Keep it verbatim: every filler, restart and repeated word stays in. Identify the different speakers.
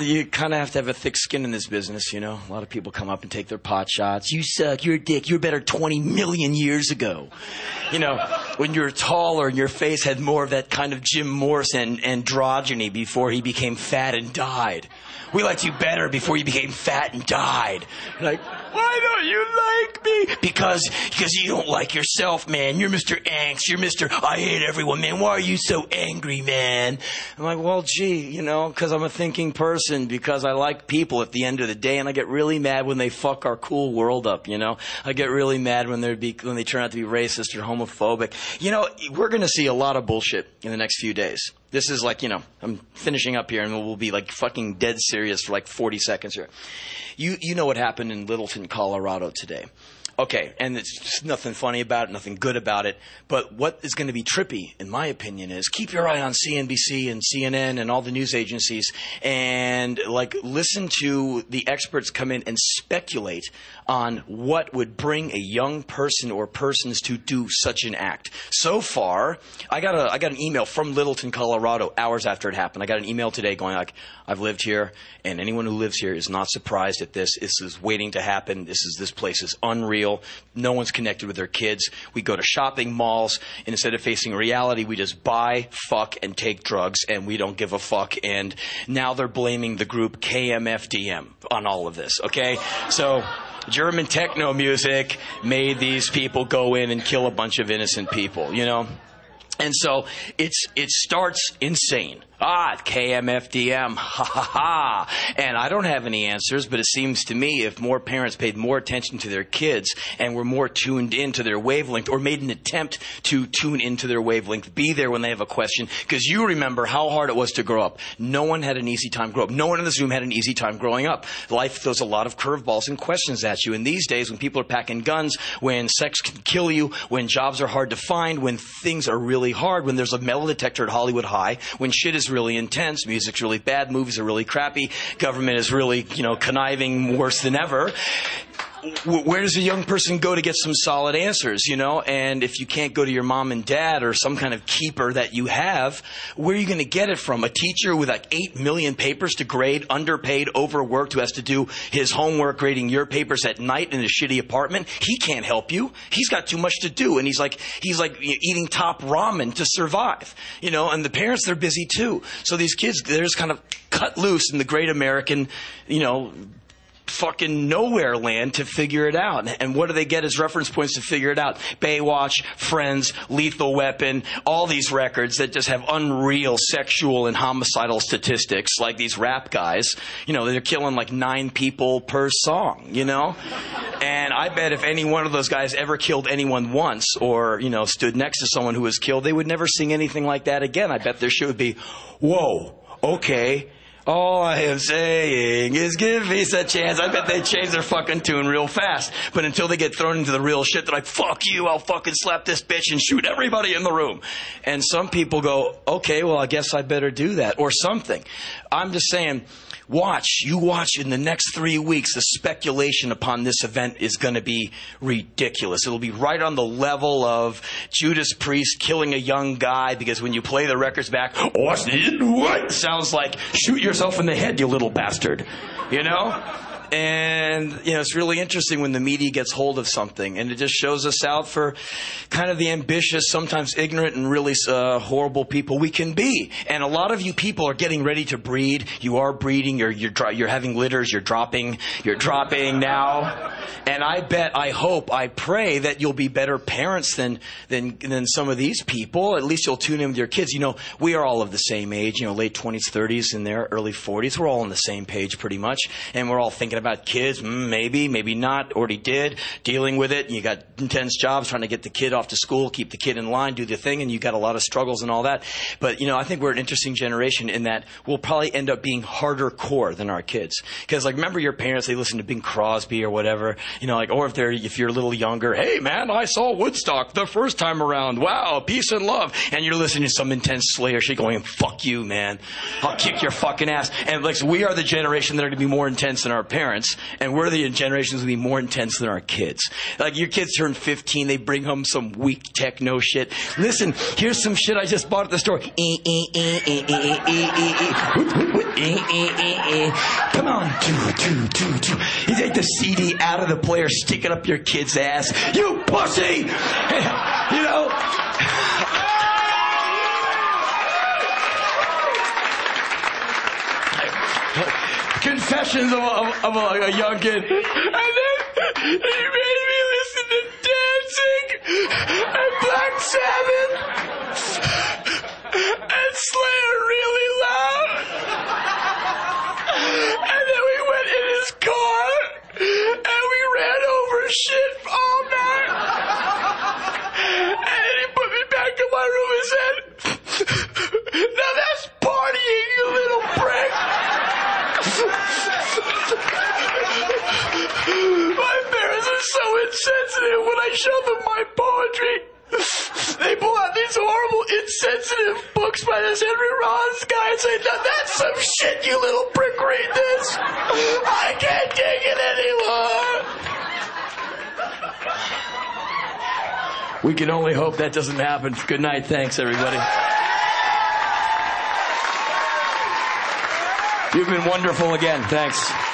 Speaker 1: you kind of have to have a thick skin in this business, you know. A lot of people come up and take their pot shots. You suck. You're a dick. You were better twenty million years ago. You know, when you were taller and your face had more of that kind of Jim Morrison androgyny before he became fat and died. We liked you better before you became fat and died. Like, why don't you like me? Because because you don't like yourself, man. You're Mister Angst. You're Mister I hate everyone, man. Why are you so angry, man? I'm like, well, gee, you know, because I'm a thinking person, because I like people at the end of the day, and I get really mad when they fuck our cool world up, you know? I get really mad when, they're be, when they turn out to be racist or homophobic. You know, we're going to see a lot of bullshit in the next few days. This is like, you know, I'm finishing up here and we'll be like fucking dead serious for like forty seconds here. You you know what happened in Littleton, Colorado today. Okay, and it's nothing funny about it, nothing good about it. But what is going to be trippy, in my opinion, is keep your eye on C N B C and C N N and all the news agencies and, like, listen to the experts come in and speculate on what would bring a young person or persons to do such an act. So far, I got a I got an email from Littleton, Colorado, hours after it happened. I got an email today going like, I've lived here, and anyone who lives here is not surprised at this. This is waiting to happen. This is this place is unreal. No one's connected with their kids. We go to shopping malls, and instead of facing reality, we just buy, fuck, and take drugs, and we don't give a fuck. And now they're blaming the group K M F D M on all of this, okay? So German techno music made these people go in and kill a bunch of innocent people, you know? And so it's it starts insane. Ah, K M F D M, ha ha ha. And I don't have any answers, but it seems to me if more parents paid more attention to their kids and were more tuned into their wavelength or made an attempt to tune into their wavelength, be there when they have a question, because you remember how hard it was to grow up. No one had an easy time growing up. No one in this room had an easy time growing up. Life throws a lot of curveballs and questions at you. And these days, when people are packing guns, when sex can kill you, when jobs are hard to find, when things are really hard, when there's a metal detector at Hollywood High, when shit is really intense, music's really bad, movies are really crappy, government is really, you know, conniving worse than ever. Where does a young person go to get some solid answers, you know? And if you can't go to your mom and dad or some kind of keeper that you have, where are you going to get it from? A teacher with like eight million papers to grade, underpaid, overworked, who has to do his homework grading your papers at night in a shitty apartment? He can't help you. He's got too much to do. And he's like, he's like eating top ramen to survive, you know? And the parents, they're busy too. So these kids, they're just kind of cut loose in the great American, you know, fucking nowhere land to figure it out. And what do they get as reference points to figure it out? Baywatch, Friends, Lethal Weapon, all these records that just have unreal sexual and homicidal statistics, like these rap guys. You know, they're killing like nine people per song, you know? And I bet if any one of those guys ever killed anyone once or, you know, stood next to someone who was killed, they would never sing anything like that again. I bet their shit would be, whoa, okay, all I am saying is give me a chance. I bet they change their fucking tune real fast. But until they get thrown into the real shit, they're like, fuck you, I'll fucking slap this bitch and shoot everybody in the room. And some people go, okay, well, I guess I better do that. Or something. I'm just saying, watch, you watch in the next three weeks, the speculation upon this event is going to be ridiculous. It'll be right on the level of Judas Priest killing a young guy, because when you play the records back, what? It sounds like shoot yourself in the head, you little bastard. You know? And, you know, it's really interesting when the media gets hold of something, and it just shows us out for kind of the ambitious, sometimes ignorant, and really uh, horrible people we can be. And a lot of you people are getting ready to breed. You are breeding. You're you're you're having litters. You're dropping. You're dropping now. And I bet, I hope, I pray that you'll be better parents than than than some of these people. At least you'll tune in with your kids. You know, we are all of the same age. You know, late twenties, thirties, and their early forties. We're all on the same page, pretty much, and we're all thinking about kids, mm, maybe, maybe not, already did, dealing with it. And you got intense jobs, trying to get the kid off to school, keep the kid in line, do the thing, and you got a lot of struggles and all that. But, you know, I think we're an interesting generation in that we'll probably end up being harder core than our kids. Because, like, remember your parents, they listened to Bing Crosby or whatever, or, you know, like, or if they're, if you're a little younger, hey man, I saw Woodstock the first time around. Wow, peace and love. And you're listening to some intense Slayer shit going, fuck you, man. I'll kick your fucking ass. And like, so we are the generation that are going to be more intense than our parents, and we're the generation that's going to be more intense than our kids. Like, your kids turn fifteen, they bring home some weak techno shit. Listen, here's some shit I just bought at the store. Come on. You take the C D out of the player, stick it up your kid's ass. You pussy! You know? Confessions of a, of a, a young kid. And then he made me listen to Dancing and Black Sabbath and Slayer really loud. And then we went in his car and we ran over shit all night. And then he put me back in my room and said, now that's partying, you little prick. My parents are so insensitive when I show them my poetry. They pull out these horrible, insensitive books by this Henry Rollins guy and say, now that's some shit, you little prick, read this. I can't take it anymore. We can only hope that doesn't happen. Good night. Thanks, everybody. You've been wonderful again. Thanks.